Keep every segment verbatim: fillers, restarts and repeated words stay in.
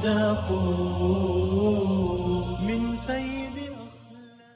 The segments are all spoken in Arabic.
مصداق من فيض أخلاق.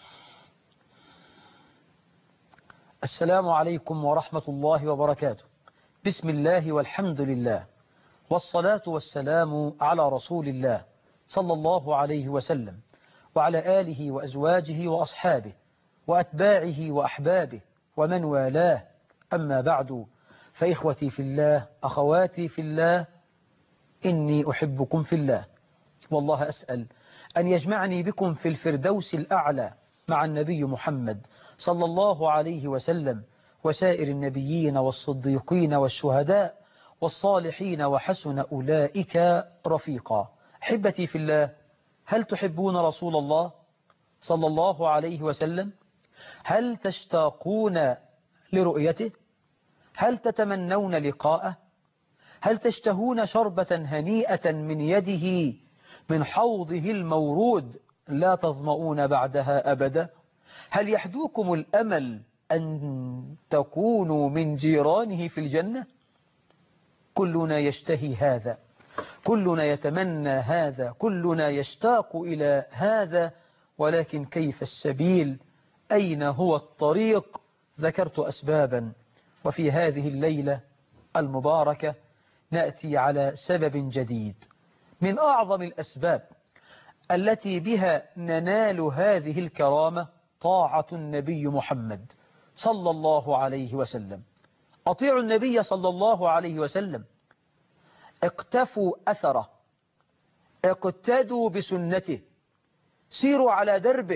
السلام عليكم ورحمة الله وبركاته. بسم الله والحمد لله، والصلاة والسلام على رسول الله صلى الله عليه وسلم، وعلى آله وأزواجه وأصحابه وأتباعه وأحبابه ومن والاه. أما بعد، فإخوتي في الله، أخواتي في الله، إني أحبكم في الله، والله أسأل أن يجمعني بكم في الفردوس الأعلى مع النبي محمد صلى الله عليه وسلم وسائر النبيين والصديقين والشهداء والصالحين وحسن أولئك رفيقا. أحبتي في الله، هل تحبون رسول الله صلى الله عليه وسلم؟ هل تشتاقون لرؤيته؟ هل تتمنون لقاءه؟ هل تشتهون شربة هنيئة من يده من حوضه المورود لا تظمؤون بعدها أبدا؟ هل يحدوكم الأمل أن تكونوا من جيرانه في الجنة؟ كلنا يشتهي هذا، كلنا يتمنى هذا، كلنا يشتاق إلى هذا، ولكن كيف السبيل؟ أين هو الطريق؟ ذكرت أسبابا، وفي هذه الليلة المباركة نأتي على سبب جديد من أعظم الأسباب التي بها ننال هذه الكرامة، طاعة النبي محمد صلى الله عليه وسلم. أطيعوا النبي صلى الله عليه وسلم، اقتفوا أثره، اقتدوا بسنته، سيروا على دربه،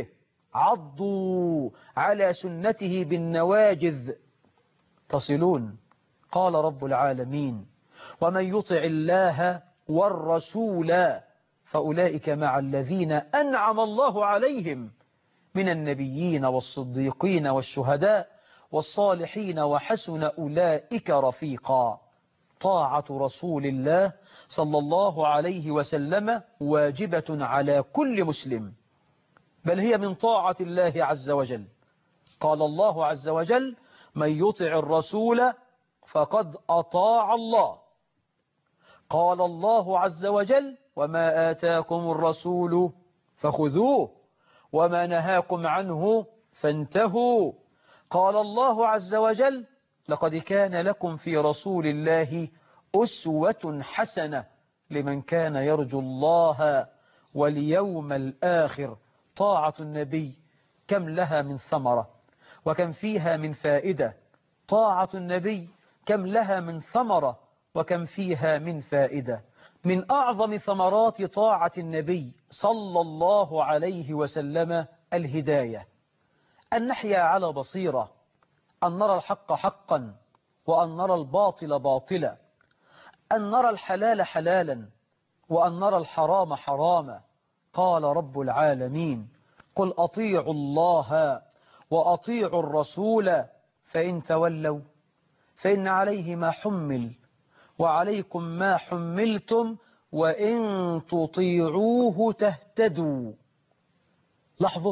عضوا على سنته بالنواجذ تصلون. قال رب العالمين: ومن يطع الله والرسول فأولئك مع الذين أنعم الله عليهم من النبيين والصديقين والشهداء والصالحين وحسن أولئك رفيقا. طاعة رسول الله صلى الله عليه وسلم واجبة على كل مسلم، بل هي من طاعة الله عز وجل. قال الله عز وجل: من يطع الرسول فقد أطاع الله. قال الله عز وجل: وما آتاكم الرسول فخذوه وما نهاكم عنه فانتهوا. قال الله عز وجل: لقد كان لكم في رسول الله أسوة حسنة لمن كان يرجو الله واليوم الآخر. طاعة النبي كم لها من ثمرة وكم فيها من فائدة. طاعة النبي كم لها من ثمرة وكم فيها من فائدة. من أعظم ثمرات طاعة النبي صلى الله عليه وسلم الهداية، أن نحيا على بصيرة، أن نرى الحق حقا وأن نرى الباطل باطلا، أن نرى الحلال حلالا وأن نرى الحرام حراما. قال رب العالمين: قل أطيعوا الله وأطيعوا الرسول فإن تولوا فإن عليه ما حمل وعليكم ما حملتم وإن تطيعوه تهتدوا. لاحظوا: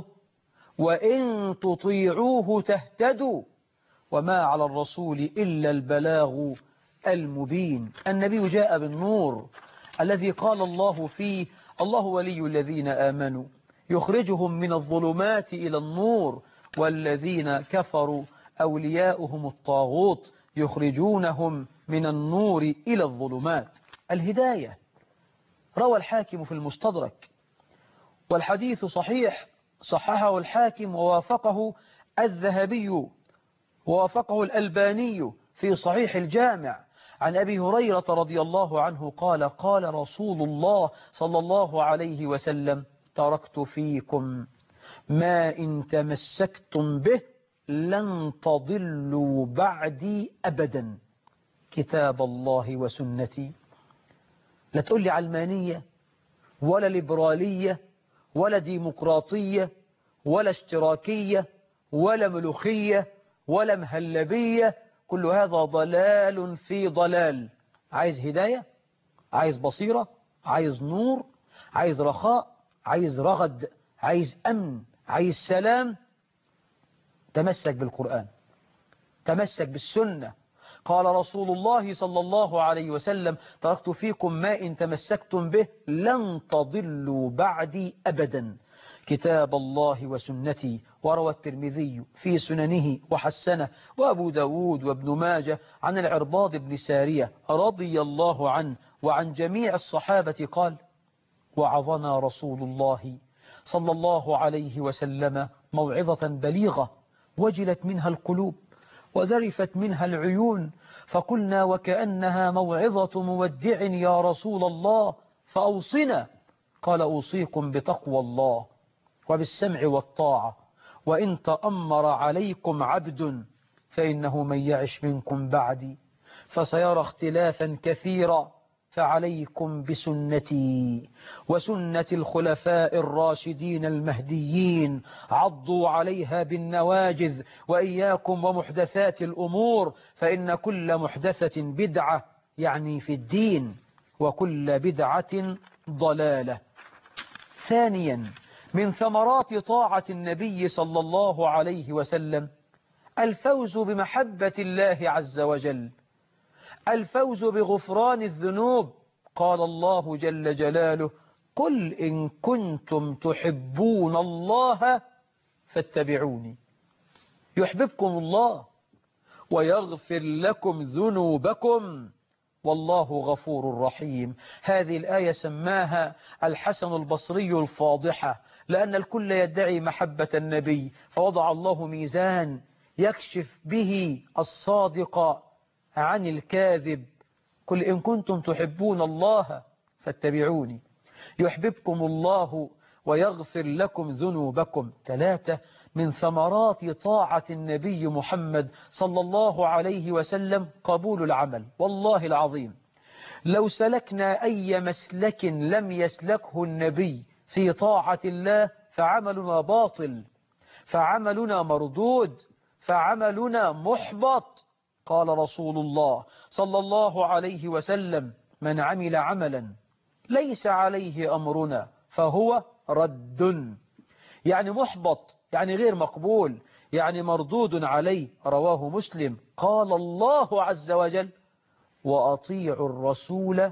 وإن تطيعوه تهتدوا وما على الرسول إلا البلاغ المبين. النبي جاء بالنور الذي قال الله فيه: الله ولي الذين آمنوا يخرجهم من الظلمات إلى النور والذين كفروا أولياؤهم الطاغوت يخرجونهم من النور إلى الظلمات. الهداية. روى الحاكم في المستدرك والحديث صحيح، صححه الحاكم ووافقه الذهبي ووافقه الألباني في صحيح الجامع، عن أبي هريرة رضي الله عنه قال: قال رسول الله صلى الله عليه وسلم: تركت فيكم ما إن تمسكتم به لن تضلوا بعدي أبدا، كتاب الله وسنتي. لا تقول لي علمانية ولا ليبرالية ولا ديمقراطية ولا اشتراكية ولا ملوخية ولا مهلبية، كل هذا ضلال في ضلال. عايز هداية، عايز بصيرة، عايز نور، عايز رخاء، عايز رغد، عايز أمن، عايز سلام، تمسك بالقرآن، تمسك بالسنة. قال رسول الله صلى الله عليه وسلم: تركت فيكم ما إن تمسكتم به لن تضلوا بعدي أبدا، كتاب الله وسنتي. وروى الترمذي في سننه وحسنه، وأبو داود وابن ماجه عن العرباض بن سارية رضي الله عنه وعن جميع الصحابة قال: وعظنا رسول الله صلى الله عليه وسلم موعظة بليغة وجلت منها القلوب وذرفت منها العيون، فقلنا وكأنها موعظة مودع يا رسول الله فأوصنا. قال: أوصيكم بتقوى الله وبالسمع والطاعة، وإن تأمر عليكم عبد فإنه من يعش منكم بعدي فسيرى اختلافا كثيرا، فعليكم بسنتي وسنة الخلفاء الراشدين المهديين، عضوا عليها بالنواجذ، وإياكم ومحدثات الأمور، فإن كل محدثة بدعة، يعني في الدين، وكل بدعة ضلالة. ثانيا، من ثمرات طاعة النبي صلى الله عليه وسلم الفوز بمحبة الله عز وجل، الفوز بغفران الذنوب. قال الله جل جلاله: قل إن كنتم تحبون الله فاتبعوني يحببكم الله ويغفر لكم ذنوبكم والله غفور رحيم. هذه الآية سماها الحسن البصري الفاضحة، لأن الكل يدعي محبة النبي، فوضع الله ميزان يكشف به الصادق عن الكاذب. قل إن كنتم تحبون الله فاتبعوني يحببكم الله ويغفر لكم ذنوبكم. ثلاثة، من ثمرات طاعة النبي محمد صلى الله عليه وسلم قبول العمل. والله العظيم لو سلكنا أي مسلك لم يسلكه النبي في طاعة الله فعملنا باطل، فعملنا مردود، فعملنا محبط. قال رسول الله صلى الله عليه وسلم: من عمل عملا ليس عليه أمرنا فهو رد، يعني محبط، يعني غير مقبول، يعني مردود عليه. رواه مسلم. قال الله عز وجل: وأطيعوا الرسول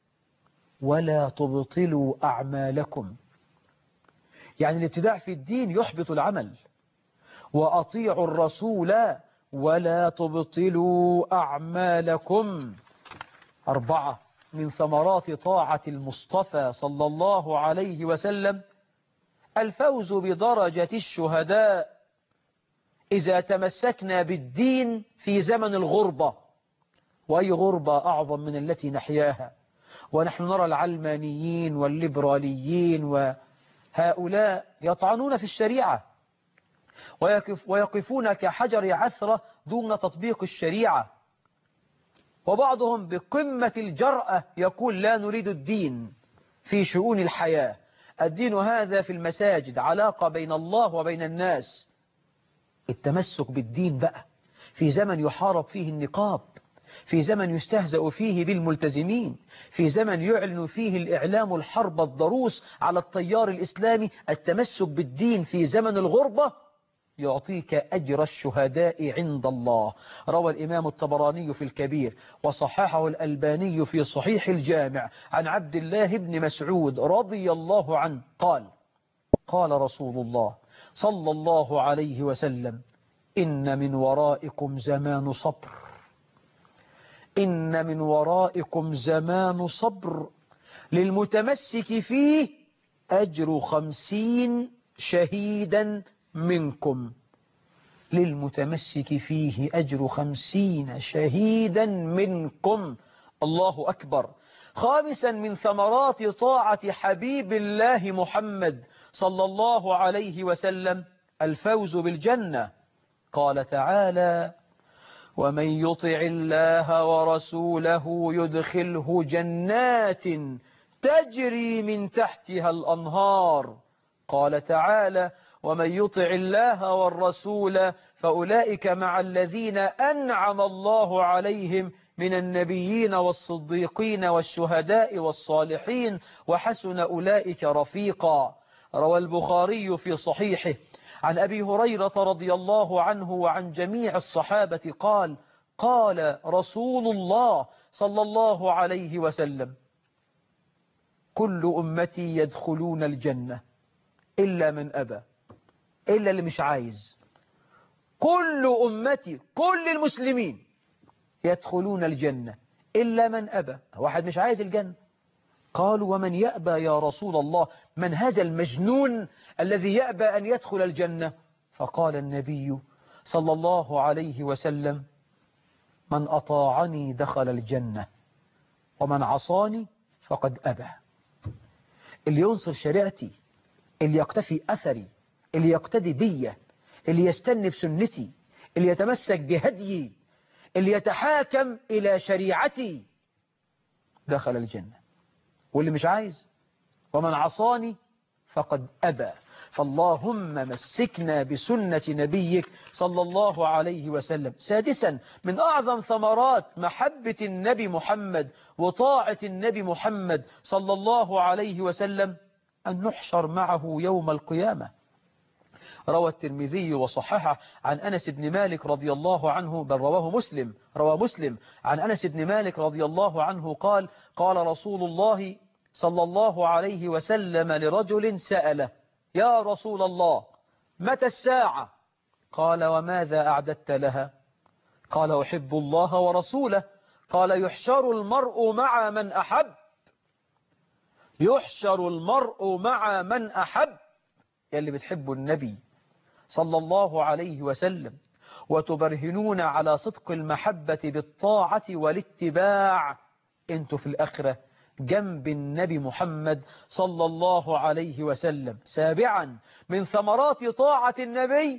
ولا تبطلوا أعمالكم، يعني الابتداع في الدين يحبط العمل. وأطيعوا الرسول ولا تبطلوا أعمالكم. أربعة، من ثمرات طاعة المصطفى صلى الله عليه وسلم الفوز بدرجة الشهداء إذا تمسكنا بالدين في زمن الغربة. وأي غربة أعظم من التي نحياها ونحن نرى العلمانيين والليبراليين وهؤلاء يطعنون في الشريعة ويقف ويقفون كحجر عثرة دون تطبيق الشريعة، وبعضهم بقمة الجرأة يقول: لا نريد الدين في شؤون الحياة، الدين هذا في المساجد، علاقة بين الله وبين الناس. التمسك بالدين بقى في زمن يحارب فيه النقاب، في زمن يستهزأ فيه بالملتزمين، في زمن يعلن فيه الإعلام الحرب الضروس على التيار الإسلامي. التمسك بالدين في زمن الغربة يعطيك أجر الشهداء عند الله. روى الإمام الطبراني في الكبير وصححه الألباني في صحيح الجامع عن عبد الله بن مسعود رضي الله عنه قال: قال رسول الله صلى الله عليه وسلم: إن من ورائكم زمان صبر، إن من ورائكم زمان صبر للمتمسك فيه أجر خمسين شهيدا منكم، للمتمسك فيه أجر خمسين شهيدا منكم. الله أكبر. خامسا، من ثمرات طاعة حبيب الله محمد صلى الله عليه وسلم الفوز بالجنة. قال تعالى: ومن يطع الله ورسوله يدخله جنات تجري من تحتها الأنهار. قال تعالى: ومن يطع الله والرسول فأولئك مع الذين أنعم الله عليهم من النبيين والصديقين والشهداء والصالحين وحسن أولئك رفيقا. روى البخاري في صحيحه عن أبي هريرة رضي الله عنه وعن جميع الصحابة قال: قال رسول الله صلى الله عليه وسلم: كل أمتي يدخلون الجنة إلا من أبى، إلا اللي مش عايز. كل أمتي، كل المسلمين يدخلون الجنة إلا من أبى، واحد مش عايز الجنة. قالوا: ومن يأبى يا رسول الله؟ من هذا المجنون الذي يأبى أن يدخل الجنة؟ فقال النبي صلى الله عليه وسلم: من أطاعني دخل الجنة، ومن عصاني فقد أبى. اللي ينصر شريعتي، اللي يقتفي أثري، اللي يقتدي بي، اللي يستنى بسنتي، اللي يتمسك بهديي، اللي يتحاكم إلى شريعتي، دخل الجنة. واللي مش عايز ومن عصاني فقد أبى. فاللهم مسكنا بسنة نبيك صلى الله عليه وسلم. سادسا، من أعظم ثمرات محبة النبي محمد وطاعة النبي محمد صلى الله عليه وسلم أن نحشر معه يوم القيامة. روى الترمذي وصححه عن أنس بن مالك رضي الله عنه، بل رواه مسلم، روى مسلم عن أنس بن مالك رضي الله عنه قال: قال رسول الله صلى الله عليه وسلم لرجل سأله: يا رسول الله، متى الساعة؟ قال: وماذا أعددت لها؟ قال: أحب الله ورسوله. قال: يحشر المرء مع من أحب، يحشر المرء مع من أحب. يلي بتحبوا النبي صلى الله عليه وسلم وتبرهنون على صدق المحبة بالطاعة والاتباع، انتوا في الآخرة جنب النبي محمد صلى الله عليه وسلم. سابعا، من ثمرات طاعة النبي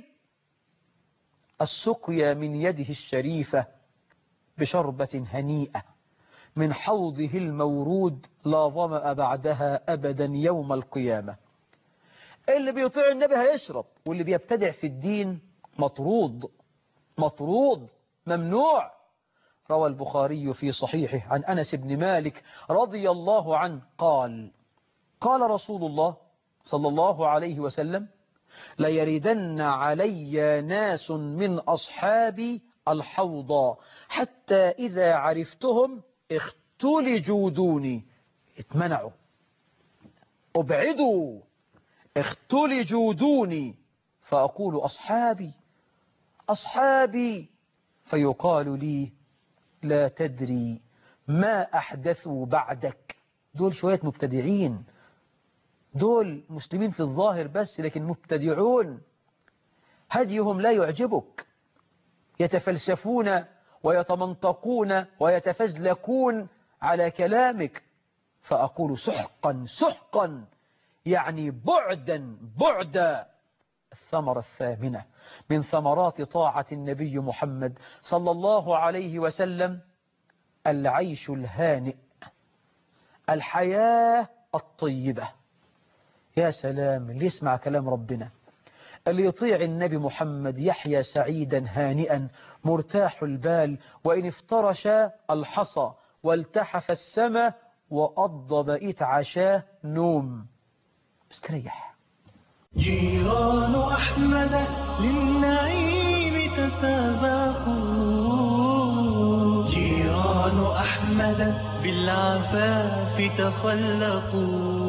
السقيا من يده الشريفة بشربة هنيئة من حوضه المورود لا ظمأ بعدها أبدا يوم القيامة. اللي بيطيع النبي هيشرب، واللي بيبتدع في الدين مطرود، مطرود، ممنوع. روى البخاري في صحيحه عن أنس بن مالك رضي الله عنه قال: قال رسول الله صلى الله عليه وسلم: ليردن علي ناس من أصحابي الحوض حتى إذا عرفتهم اختلجوا دوني، اتمنعوا، ابعدوا، اختلجوا دوني، فأقول: أصحابي أصحابي، فيقال لي: لا تدري ما أحدثوا بعدك. دول شوية مبتدعين، دول مسلمين في الظاهر بس لكن مبتدعون، هديهم لا يعجبك، يتفلسفون ويتمنطقون ويتفزلكون على كلامك. فأقول: سحقا سحقا، يعني بعدا بعدا. الثمرة الثامنة من ثمرات طاعة النبي محمد صلى الله عليه وسلم العيش الهانئ، الحياة الطيبة. يا سلام اللي يسمع كلام ربنا، اللي يطيع النبي محمد يحيا سعيدا هانئا مرتاح البال، وإن افترش الحصى والتحف السماء وأض بقيت عشاه نوم، استريح. جيران أحمد للنعيم تسابقوا، جيران أحمد بالعفاف تخلقوا.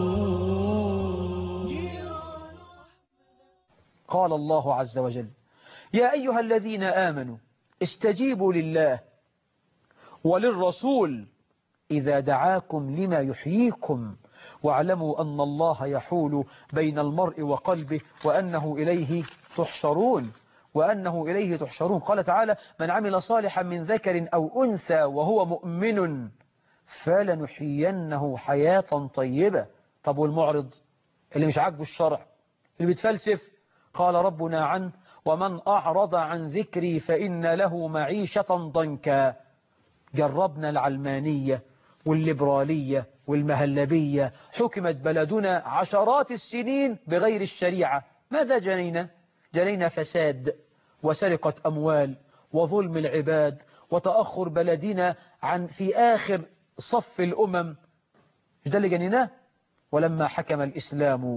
قال الله عز وجل: يا أيها الذين آمنوا استجيبوا لله وللرسول إذا دعاكم لما يحييكم واعلموا أن الله يحول بين المرء وقلبه وأنه إليه تحشرون، وأنه إليه تحشرون. قال تعالى: من عمل صالحا من ذكر أو أنثى وهو مؤمن فلنحيينه حياة طيبة. طب والمعرض اللي مش عاجبه الشرع، اللي بيتفلسف؟ قال ربنا عنه: ومن أعرض عن ذكري فإن له معيشة ضنكا. جربنا العلمانية والليبرالية والمهلبية، حكمت بلدنا عشرات السنين بغير الشريعة. ماذا جنينا؟ جنينا فساد وسرقة أموال وظلم العباد وتأخر بلدنا عن في آخر صف الأمم. ده اللي جنيناه. ولما حكم الإسلام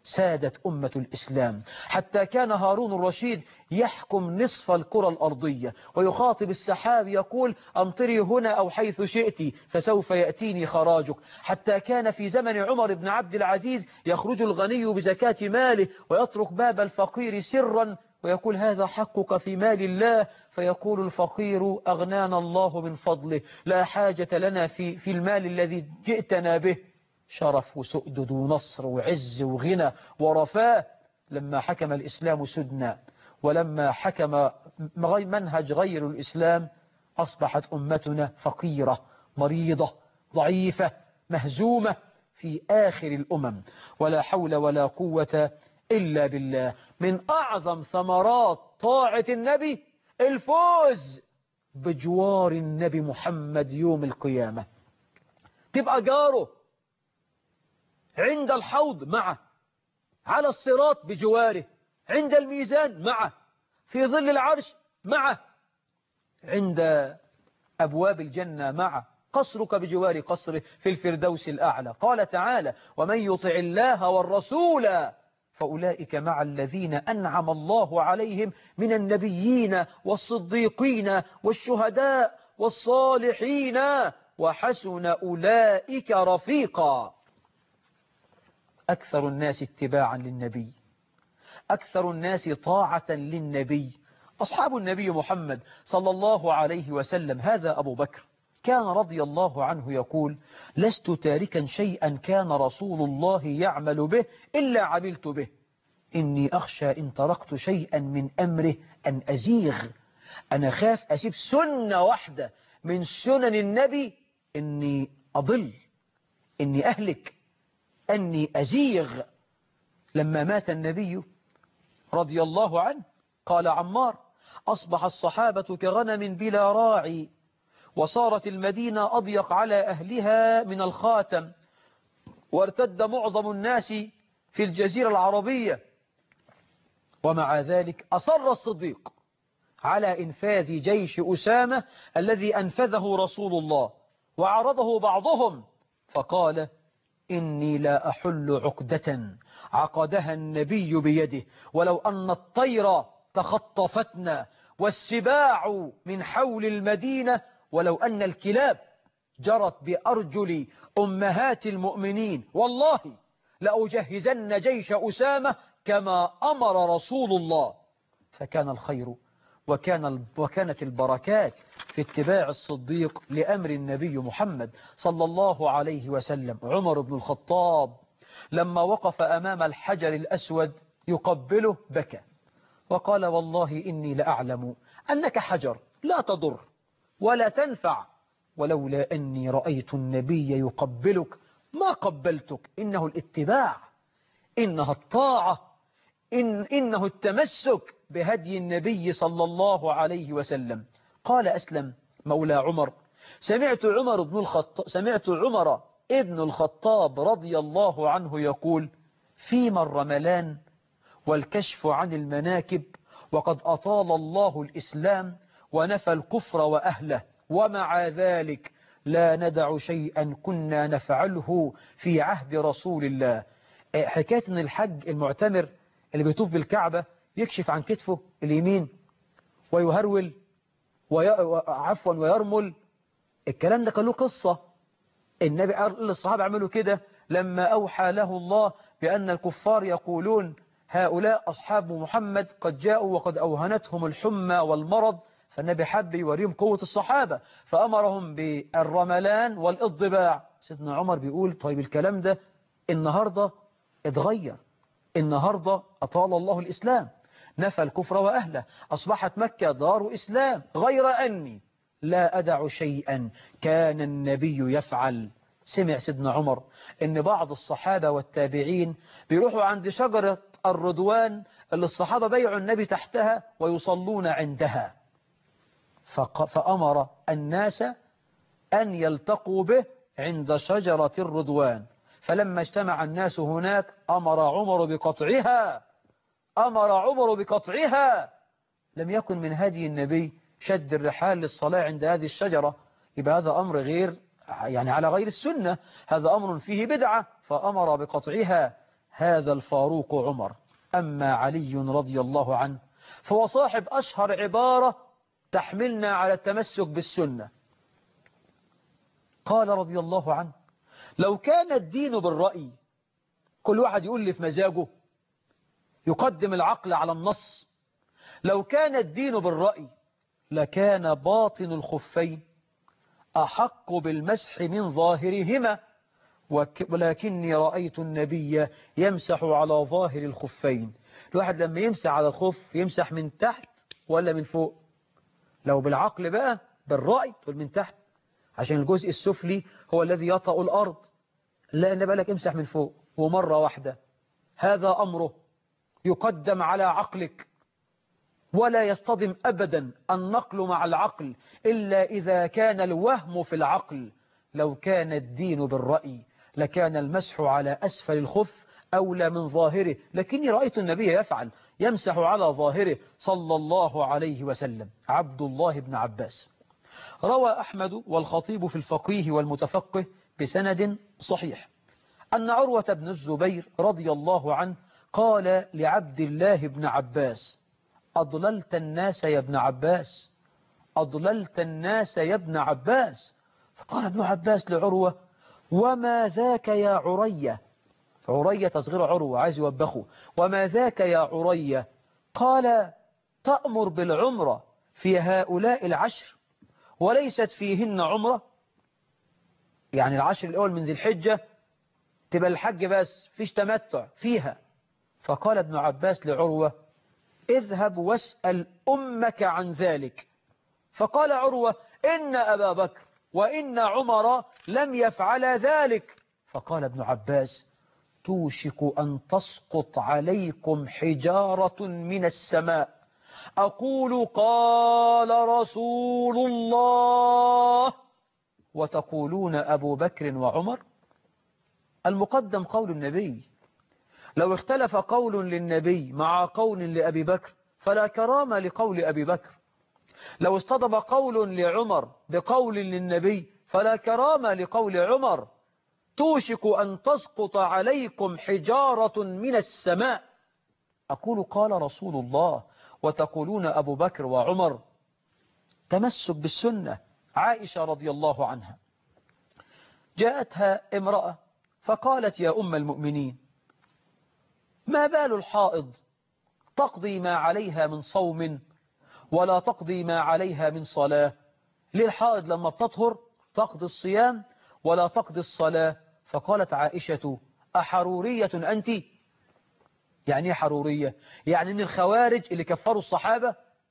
سادت أمة الإسلام، حتى كان هارون الرشيد يحكم نصف الكرة الأرضية ويخاطب السحاب يقول أمطري هنا أو حيث شئت فسوف يأتيني خراجك. حتى كان في زمن عمر بن عبد العزيز يخرج الغني بزكاة ماله ويترك باب الفقير سرا ويقول هذا حقك في مال الله، فيقول الفقير أغنانا الله من فضله، لا حاجة لنا في, في المال الذي جئتنا به. شرف وسؤدد ونصر وعز وغنى ورفاه. لما حكم الإسلام سدنا ولما حكم منهج غير الإسلام أصبحت أمتنا فقيرة مريضة ضعيفة مهزومة في آخر الأمم. ولا حول ولا قوة إلا بالله. من أعظم ثمرات طاعة النبي الفوز بجوار النبي محمد يوم القيامة، تبقى جاره عند الحوض معه، على الصراط بجواره، عند الميزان معه، في ظل العرش معه، عند أبواب الجنة معه، قصرك بجوار قصره في الفردوس الأعلى. قال تعالى ومن يطع الله والرسول فأولئك مع الذين أنعم الله عليهم من النبيين والصديقين والشهداء والصالحين وحسن أولئك رفيقا. أكثر الناس اتباعا للنبي، أكثر الناس طاعة للنبي أصحاب النبي محمد صلى الله عليه وسلم. هذا أبو بكر كان رضي الله عنه يقول لست تاركا شيئا كان رسول الله يعمل به إلا عملت به، إني أخشى إن تركت شيئا من أمره أن أزيغ. أنا خاف أسيب سنة واحدة من سنن النبي إني أضل، إني أهلك، أني أزيغ. لما مات النبي رضي الله عنه قال عمار أصبح الصحابة كغنم بلا راعي، وصارت المدينة أضيق على أهلها من الخاتم، وارتد معظم الناس في الجزيرة العربية، ومع ذلك أصر الصديق على إنفاذ جيش أسامة الذي أنفذه رسول الله، وعرضه بعضهم فقال إني لا أحل عقدة عقدها النبي بيده، ولو أن الطير تخطفتنا والسباع من حول المدينة، ولو أن الكلاب جرت بأرجل أمهات المؤمنين، والله لأجهزن جيش أسامة كما أمر رسول الله. فكان الخير وكان وكانت البركات في اتباع الصديق لأمر النبي محمد صلى الله عليه وسلم. عمر بن الخطاب لما وقف أمام الحجر الأسود يقبله بكى وقال والله إني لأعلم أنك حجر لا تضر ولا تنفع، ولولا أني رأيت النبي يقبلك ما قبلتك. إنه الاتباع، إنها الطاعة، إن إنه التمسك بهدي النبي صلى الله عليه وسلم. قال أسلم مولى عمر سمعت عمر بن الخطاب سمعت عمر ابن الخطاب رضي الله عنه يقول فيما الرملان والكشف عن المناكب، وقد أطال الله الإسلام ونفى الكفر وأهله، ومع ذلك لا ندع شيئا كنا نفعله في عهد رسول الله. حكاية ان الحج المعتمر اللي بيطوف بالكعبة يكشف عن كتفه اليمين ويهرول وي... عفوا ويرمل، الكلام ده كان له قصة. النبي قال للصحابة عملوا كده لما أوحى له الله بأن الكفار يقولون هؤلاء أصحاب محمد قد جاءوا وقد أوهنتهم الحمى والمرض، فالنبي حب يوريهم قوة الصحابة فأمرهم بالرملان والإضباع. سيدنا عمر بيقول طيب الكلام ده النهاردة اتغير، النهاردة أطال الله الإسلام نفى الكفر وأهله، أصبحت مكة دار إسلام، غير أني لا أدع شيئا كان النبي يفعل. سمع سيدنا عمر ان بعض الصحابة والتابعين بيروحوا عند شجرة الرضوان اللي الصحابة بيعوا النبي تحتها ويصلون عندها، فأمر الناس أن يلتقوا به عند شجرة الرضوان. فلما اجتمع الناس هناك أمر عمر بقطعها أمر عمر بقطعها لم يكن من هدي النبي شد الرحال للصلاة عند هذه الشجرة، يبقى هذا أمر غير يعني على غير السنة، هذا أمر فيه بدعة، فأمر بقطعها. هذا الفاروق عمر. أما علي رضي الله عنه فهو صاحب أشهر عبارة تحملنا على التمسك بالسنة. قال رضي الله عنه: لو كان الدين بالرأي، كل واحد يقول لي في مزاجه، يقدم العقل على النص، لو كان الدين بالرأي لكان باطن الخفين أحق بالمسح من ظاهرهما، ولكني رأيت النبي يمسح على ظاهر الخفين. الواحد لما يمسح على الخف يمسح من تحت ولا من فوق؟ لو بالعقل بقى بالرأي تقول من تحت، عشان الجزء السفلي هو الذي يطأ الأرض. لا، إن بالك امسح من فوق ومرة واحدة. هذا أمره يقدم على عقلك، ولا يصطدم أبدا النقل مع العقل إلا إذا كان الوهم في العقل. لو كان الدين بالرأي لكان المسح على أسفل الخف أولى من ظاهره، لكني رأيت النبي يفعل، يمسح على ظاهره صلى الله عليه وسلم. عبد الله بن عباس. روى أحمد والخطيب في الفقيه والمتفقه بسند صحيح أن عروة بن الزبير رضي الله عنه قال لعبد الله بن عباس: أضللت الناس يا ابن عباس، أضللت الناس يا ابن عباس. فقال ابن عباس لعروة: وما ذاك يا عرية؟ عرية تصغير عروة، عايز يوبخه. وما ذاك يا عرية؟ قال: تأمر بالعمرة في هؤلاء العشر وليست فيهن عمرة؟ يعني العشر الأول من ذي الحجة تبقى الحج بس، فيش تمتع فيها. فقال ابن عباس لعروة: اذهب واسأل أمك عن ذلك. فقال عروة: إن أبا بكر وإن عمر لم يفعل ذلك. فقال ابن عباس: توشك أن تسقط عليكم حجارة من السماء، أقول قال رسول الله وتقولون أبو بكر وعمر. المقدم قول النبي، لو اختلف قول للنبي مع قول لأبي بكر فلا كرامة لقول أبي بكر، لو اصطدم قول لعمر بقول للنبي فلا كرامة لقول عمر. توشك أن تسقط عليكم حجارة من السماء، أقول قال رسول الله وتقولون أبو بكر وعمر. تمسك بالسنة. عائشة رضي الله عنها جاءتها امرأة فقالت: يا أم المؤمنين، ما بال الحائض تقضي ما عليها من صوم ولا تقضي ما عليها من صلاة؟ ليه الحائض لما بتطهر تقضي الصيام ولا تقضي الصلاة؟ فقالت عائشة: أحرورية أنت؟ يعني ايه حرورية؟ يعني من الخوارج اللي كفروا الصحابة.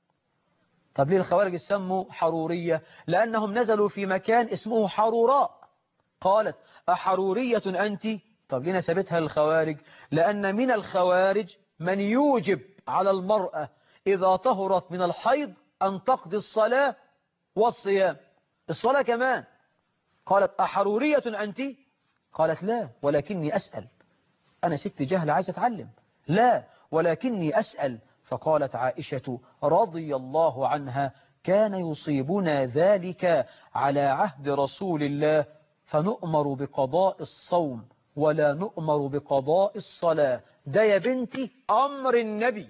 طب ليه الخوارج يسموا حرورية؟ لأنهم نزلوا في مكان اسمه حروراء. قالت: أحرورية أنت؟ طب ليه نسبتها للخوارج؟ لأن من الخوارج من يوجب على المرأة إذا طهرت من الحيض أن تقضي الصلاة والصيام، الصلاة كمان. قالت: أحرورية أنت؟ قالت: لا ولكني أسأل، أنا ست جهل عايزة أتعلم، لا ولكني أسأل. فقالت عائشة رضي الله عنها: كان يصيبنا ذلك على عهد رسول الله، فنؤمر بقضاء الصوم ولا نؤمر بقضاء الصلاة. ده يا بنتي أمر النبي،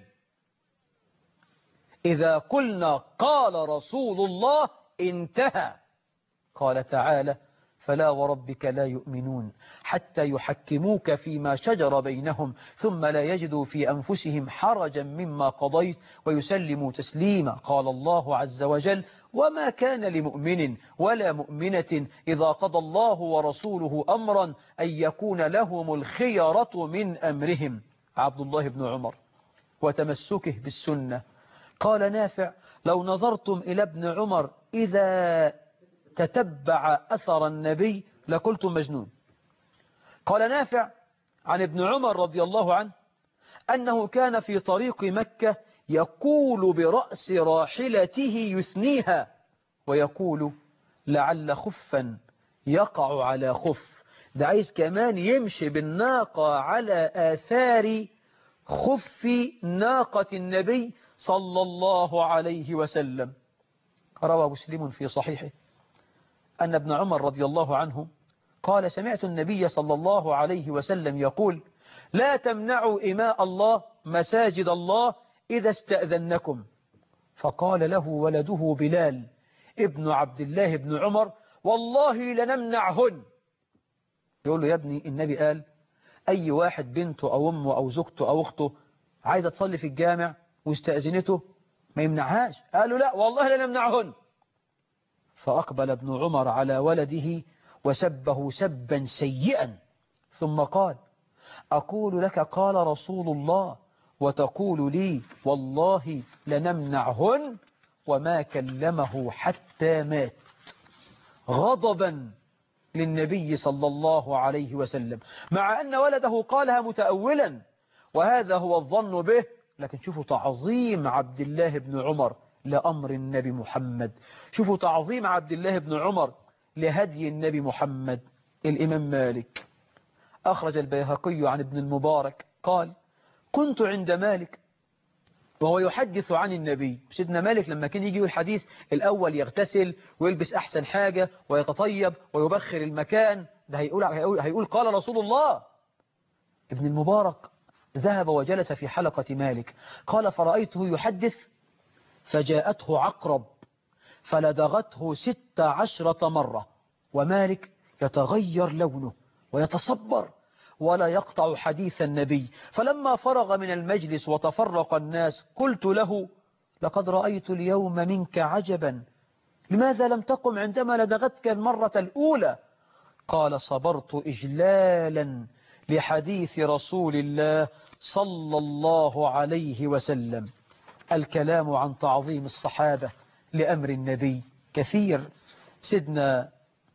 إذا قلنا قال رسول الله انتهى. قال تعالى: فلا وربك لا يؤمنون حتى يحكموك فيما شجر بينهم ثم لا يجدوا في أنفسهم حرجا مما قضيت ويسلموا تسليما. قال الله عز وجل: وما كان لمؤمن ولا مؤمنة إذا قضى الله ورسوله أمرا أن يكون لهم الخيرة من أمرهم. عبد الله بن عمر وتمسكه بالسنة. قال نافع: لو نظرتم إلى ابن عمر إذا تتبع أثر النبي لقلتم مجنون. قال نافع عن ابن عمر رضي الله عنه أنه كان في طريق مكة يقول برأس راحلته يثنيها ويقول: لعل خفا يقع على خف. ده عايز كمان يمشي بالناقة على آثار خف ناقة النبي صلى الله عليه وسلم. روى مسلم في صحيحه أن ابن عمر رضي الله عنه قال: سمعت النبي صلى الله عليه وسلم يقول: لا تمنعوا إماء الله مساجد الله إذا استأذنكم. فقال له ولده بلال ابن عبد الله بن عمر والله لنمنعهن. يقول له يا ابني النبي قال أي واحد بنته أو أمه أو زوجته أو أخته عايزة تصلي في الجامع واستأذنته ما يمنعهاش. قالوا لا والله لنمنعهن. فأقبل ابن عمر على ولده وسبه سبا سيئا ثم قال أقول لك قال رسول الله وتقول لي والله لنمنعهن، وما كلمه حتى مات غضبا للنبي صلى الله عليه وسلم، مع أن ولده قالها متأولا وهذا هو الظن به. لكن شوفوا تعظيم عبد الله بن عمر لأمر النبي محمد، شوفوا تعظيم عبد الله بن عمر لهدي النبي محمد. الإمام مالك أخرج البيهقي عن ابن المبارك قال كنت عند مالك وهو يحدث عن النبي. سيدنا مالك لما كان يجي الحديث الأول يغتسل ويلبس أحسن حاجة ويتطيب ويبخر المكان، ده هيقول, هيقول, هيقول قال رسول الله. ابن المبارك ذهب وجلس في حلقة مالك قال فرأيته يحدث فجاءته عقرب فلدغته ست عشرة مرة ومالك يتغير لونه ويتصبر ولا يقطع حديث النبي. فلما فرغ من المجلس وتفرق الناس قلت له لقد رأيت اليوم منك عجبا، لماذا لم تقم عندما لدغتك المرة الأولى؟ قال صبرت إجلالا لحديث رسول الله صلى الله عليه وسلم. الكلام عن تعظيم الصحابة لأمر النبي كثير. سيدنا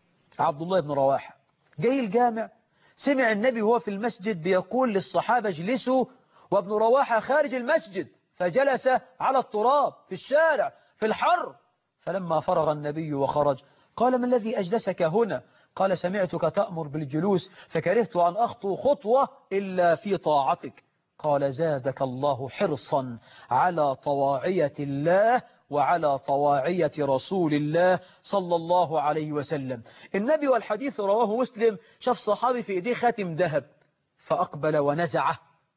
عبد الله بن رواحة جاي الجامع سمع النبي وهو في المسجد بيقول للصحابة اجلسوا، وابن رواحة خارج المسجد فجلس على التراب في الشارع في الحر. فلما فرغ النبي وخرج قال ما الذي أجلسك هنا؟ قال سمعتك تأمر بالجلوس فكرهت أن أخطو خطوة إلا في طاعتك. قال زادك الله حرصا على طواعية الله وعلى طواعية رسول الله صلى الله عليه وسلم. النبي والحديث رواه مسلم شاف صحابي في ايديه خاتم ذهب فأقبل ونزعه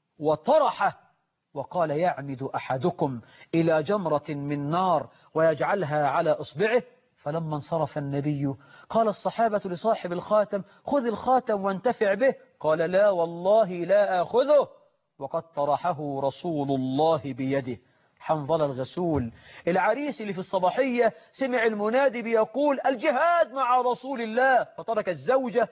وطرحه وقال يعمد أحدكم إلى جمرة من نار ويجعلها على إصبعه. فلما انصرف النبي قال الصحابة لصاحب الخاتم خذ الخاتم وانتفع به. قال لا والله لا آخذه وقد طرحه رسول الله بيده. حنظلة الغسول العريس اللي في الصباحية سمع المنادي بيقول الجهاد مع رسول الله فترك الزوجة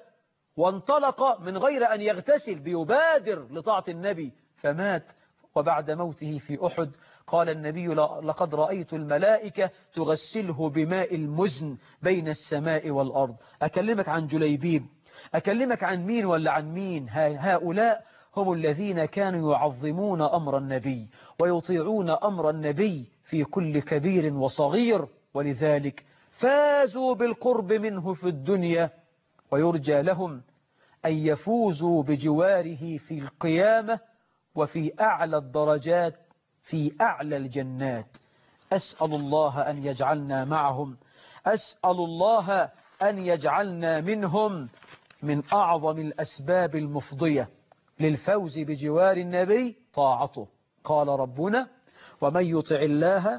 وانطلق من غير أن يغتسل بيبادر لطاعة النبي فمات. وبعد موته في أحد قال النبي لقد رأيت الملائكة تغسله بماء المزن بين السماء والأرض. أكلمك عن جليبيب، أكلمك عن مين ولا عن مين؟ هؤلاء هم الذين كانوا يعظمون أمر النبي ويطيعون أمر النبي في كل كبير وصغير، ولذلك فازوا بالقرب منه في الدنيا ويرجى لهم أن يفوزوا بجواره في القيامة وفي أعلى الدرجات في أعلى الجنات. أسأل الله أن يجعلنا معهم، أسأل الله أن يجعلنا منهم. من أعظم الأسباب المفضية للفوز بجوار النبي طاعته. قال ربنا ومن يطع الله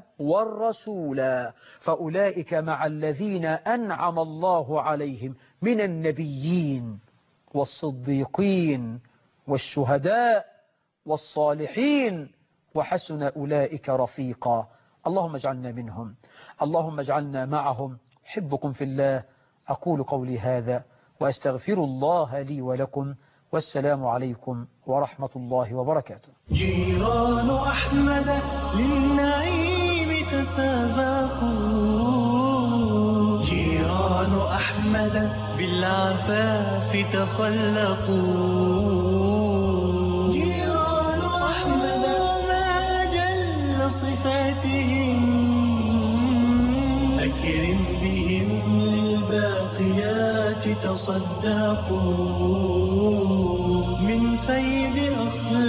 والرسول فأولئك مع الذين أنعم الله عليهم من النبيين والصديقين والشهداء والصالحين وحسن أولئك رفيقا. اللهم اجعلنا منهم، اللهم اجعلنا معهم. أحبكم في الله. أقول قولي هذا وأستغفر الله لي ولكم، والسلام عليكم ورحمة الله وبركاته. جيران أحمد للنعيم تسابقوا، جيران أحمد بالعفاف تخلقوا، جيران أحمد ما أجل صفاتهم، أكرم بهم للباقيات تصدقوا، من فيض أخلاق